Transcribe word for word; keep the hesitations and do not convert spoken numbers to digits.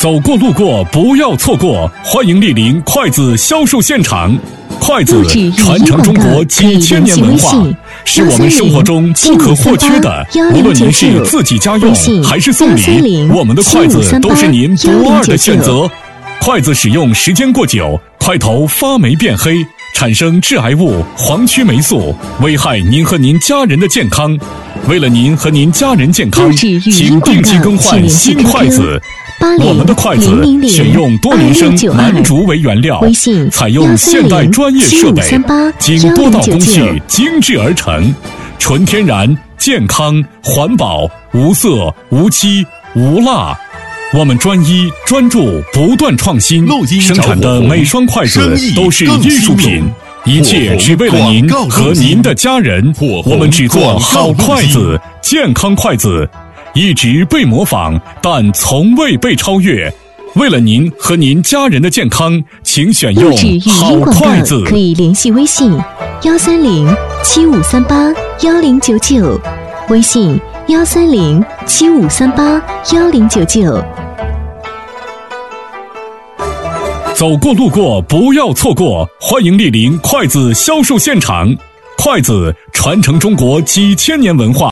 走过路过不要错过，欢迎莅临筷子销售现场。筷子传承中国几千年文化，是我们生活中不可或缺的。无论您是自己家用还是送礼，我们的筷子都是您不二的选择。筷子使用时间过久，筷头发霉变黑，产生致癌物黄曲霉素，危害您和您家人的健康。为了您和您家人健康，请定期更换新筷子。我们的筷子选用多年生楠竹为原料，采用现代专业设备，经多道工序精制而成，纯天然、健康、环保、无色、无漆、无蜡。我们专一、专注、不断创新，生产的每双筷子都是艺术品，一切只为了您和您的家人。我们只做好筷子、健康筷子。一直被模仿，但从未被超越。为了您和您家人的健康，请选用好筷子。 可以联系微信幺三零七五三八幺零九九，微信幺三零七五三八幺零九九。 走过路过不要错过，欢迎莅临筷子销售现场。筷子传承中国几千年文化。